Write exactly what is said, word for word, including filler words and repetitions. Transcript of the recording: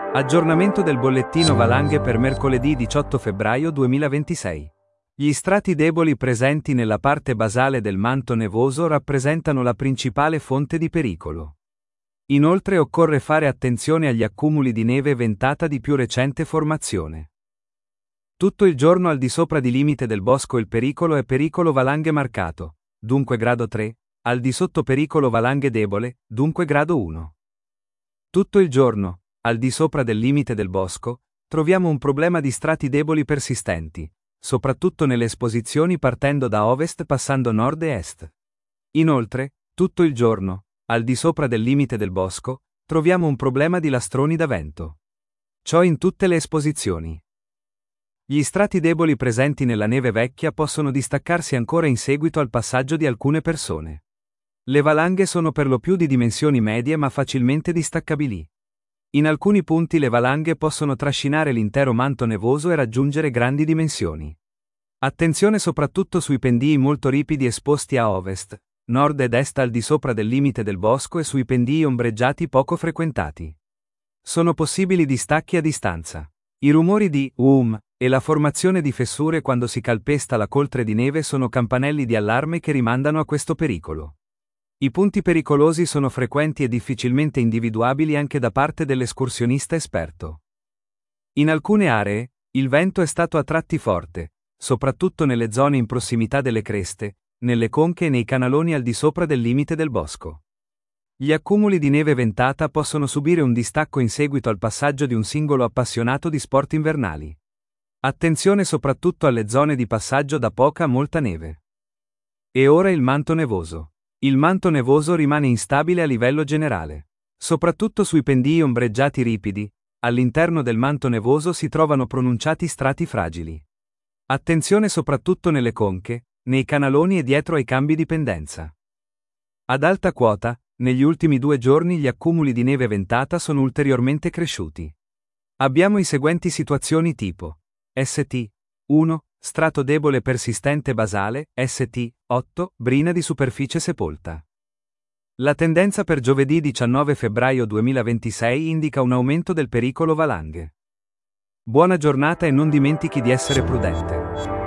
Aggiornamento del bollettino valanghe per mercoledì diciotto febbraio duemilaventisei. Gli strati deboli presenti nella parte basale del manto nevoso rappresentano la principale fonte di pericolo. Inoltre occorre fare attenzione agli accumuli di neve ventata di più recente formazione. Tutto il giorno al di sopra di limite del bosco il pericolo è pericolo valanghe marcato, dunque grado tre, al di sotto pericolo valanghe debole, dunque grado uno. Tutto il giorno, al di sopra del limite del bosco, troviamo un problema di strati deboli persistenti, soprattutto nelle esposizioni partendo da ovest passando nord e est. Inoltre, tutto il giorno, al di sopra del limite del bosco, troviamo un problema di lastroni da vento. Ciò in tutte le esposizioni. Gli strati deboli presenti nella neve vecchia possono distaccarsi ancora in seguito al passaggio di alcune persone. Le valanghe sono per lo più di dimensioni medie ma facilmente distaccabili. In alcuni punti le valanghe possono trascinare l'intero manto nevoso e raggiungere grandi dimensioni. Attenzione soprattutto sui pendii molto ripidi esposti a ovest, nord ed est al di sopra del limite del bosco e sui pendii ombreggiati poco frequentati. Sono possibili distacchi a distanza. I rumori di um e la formazione di fessure quando si calpesta la coltre di neve sono campanelli di allarme che rimandano a questo pericolo. I punti pericolosi sono frequenti e difficilmente individuabili anche da parte dell'escursionista esperto. In alcune aree, il vento è stato a tratti forte, soprattutto nelle zone in prossimità delle creste, nelle conche e nei canaloni al di sopra del limite del bosco. Gli accumuli di neve ventata possono subire un distacco in seguito al passaggio di un singolo appassionato di sport invernali. Attenzione soprattutto alle zone di passaggio da poca a molta neve. E ora il manto nevoso. Il manto nevoso rimane instabile a livello generale. Soprattutto sui pendii ombreggiati ripidi, all'interno del manto nevoso si trovano pronunciati strati fragili. Attenzione soprattutto nelle conche, nei canaloni e dietro ai cambi di pendenza. Ad alta quota, negli ultimi due giorni gli accumuli di neve ventata sono ulteriormente cresciuti. Abbiamo i seguenti situazioni tipo S T uno. Strato debole persistente basale, S T otto, brina di superficie sepolta. La tendenza per giovedì diciannove febbraio duemilaventisei indica un aumento del pericolo valanghe. Buona giornata e non dimentichi di essere prudente.